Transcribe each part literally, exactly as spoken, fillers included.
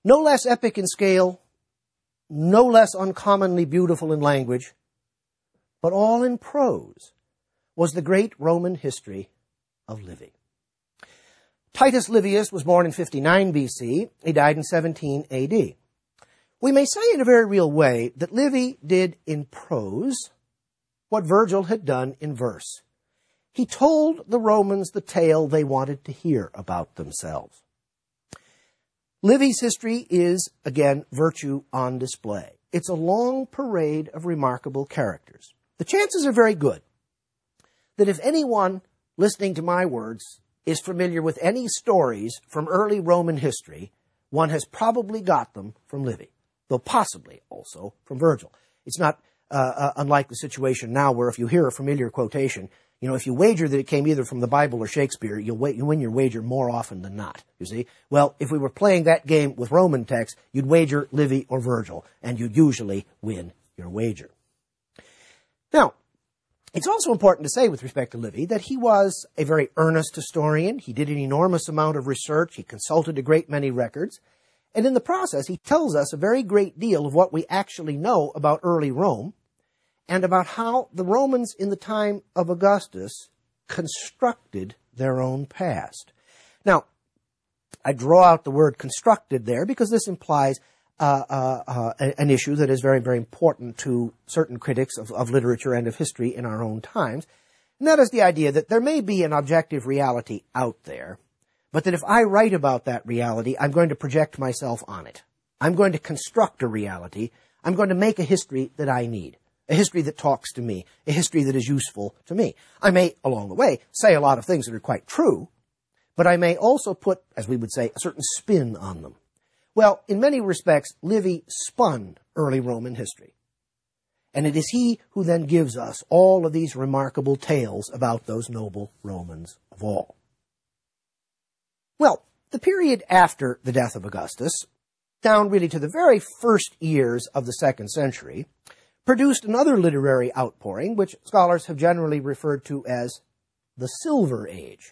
No less epic in scale, no less uncommonly beautiful in language, but all in prose, was the great Roman history of Livy. Titus Livius was born in fifty-nine B C. He died in seventeen A D. We may say in a very real way that Livy did in prose what Virgil had done in verse. He told the Romans the tale they wanted to hear about themselves. Livy's history is, again, virtue on display. It's a long parade of remarkable characters. The chances are very good that if anyone listening to my words is familiar with any stories from early Roman history, one has probably got them from Livy, though possibly also from Virgil. It's not uh, uh, unlike the situation now where if you hear a familiar quotation, you know, if you wager that it came either from the Bible or Shakespeare, you'll wait, you win your wager more often than not, you see. Well, if we were playing that game with Roman texts, you'd wager Livy or Virgil, and you'd usually win your wager. Now, it's also important to say with respect to Livy that he was a very earnest historian. He did an enormous amount of research. He consulted a great many records. And in the process, he tells us a very great deal of what we actually know about early Rome and about how the Romans in the time of Augustus constructed their own past. Now, I draw out the word constructed there because this implies Uh, uh, uh, an issue that is very, very important to certain critics of, of literature and of history in our own times. And that is the idea that there may be an objective reality out there, but that if I write about that reality, I'm going to project myself on it. I'm going to construct a reality. I'm going to make a history that I need, a history that talks to me, a history that is useful to me. I may, along the way, say a lot of things that are quite true, but I may also put, as we would say, a certain spin on them. Well, in many respects, Livy spun early Roman history. And it is he who then gives us all of these remarkable tales about those noble Romans of all. Well, the period after the death of Augustus, down really to the very first years of the second century, produced another literary outpouring, which scholars have generally referred to as the Silver Age.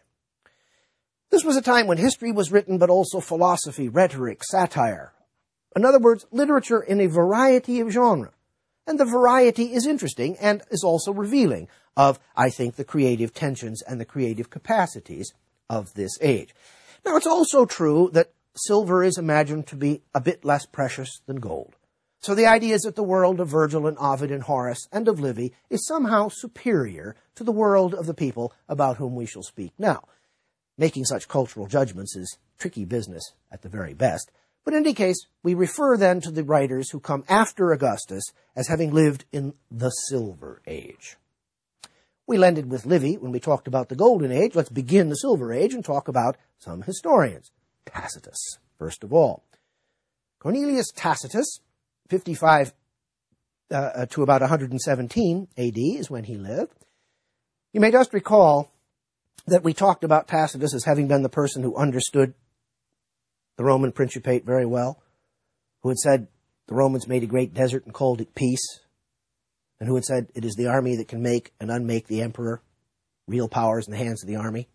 This was a time when history was written, but also philosophy, rhetoric, satire. In other words, literature in a variety of genre. And the variety is interesting and is also revealing of, I think, the creative tensions and the creative capacities of this age. Now, it's also true that silver is imagined to be a bit less precious than gold. So the idea is that the world of Virgil and Ovid and Horace and of Livy is somehow superior to the world of the people about whom we shall speak now. Making such cultural judgments is tricky business at the very best. But in any case, we refer then to the writers who come after Augustus as having lived in the Silver Age. We ended with Livy when we talked about the Golden Age. Let's begin the Silver Age and talk about some historians. Tacitus, first of all. Cornelius Tacitus, fifty-five uh, to about one hundred seventeen A D is when he lived. You may just recall that we talked about Tacitus as having been the person who understood the Roman Principate very well, who had said the Romans made a great desert and called it peace, and who had said it is the army that can make and unmake the emperor, real powers in the hands of the army.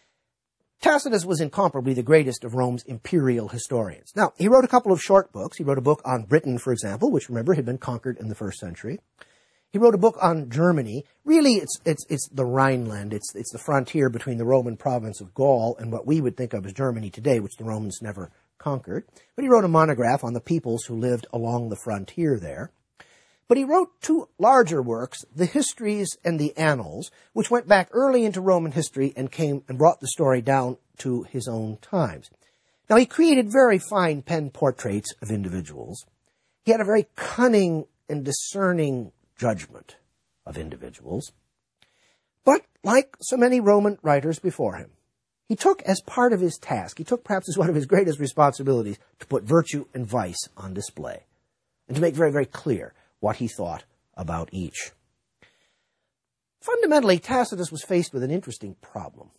Tacitus was incomparably the greatest of Rome's imperial historians. Now, he wrote a couple of short books. He wrote a book on Britain, for example, which, remember, had been conquered in the first century. He wrote a book on Germany. Really, it's it's it's the Rhineland. It's it's the frontier between the Roman province of Gaul and what we would think of as Germany today, which the Romans never conquered. But he wrote a monograph on the peoples who lived along the frontier there. But he wrote two larger works, the Histories and the Annals, which went back early into Roman history and came and brought the story down to his own times. Now, he created very fine pen portraits of individuals. He had a very cunning and discerning judgment of individuals. But like so many Roman writers before him, he took as part of his task, he took perhaps as one of his greatest responsibilities, to put virtue and vice on display and to make very, very clear what he thought about each. Fundamentally, Tacitus was faced with an interesting problem.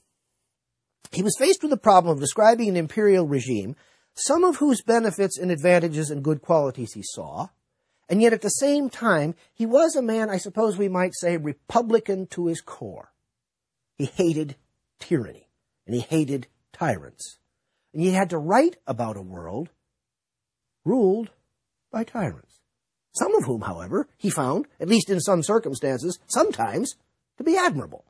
He was faced with the problem of describing an imperial regime, some of whose benefits and advantages and good qualities he saw, and yet at the same time, he was a man, I suppose we might say, republican to his core. He hated tyranny, and he hated tyrants. And he had to write about a world ruled by tyrants, some of whom, however, he found, at least in some circumstances, sometimes to be admirable.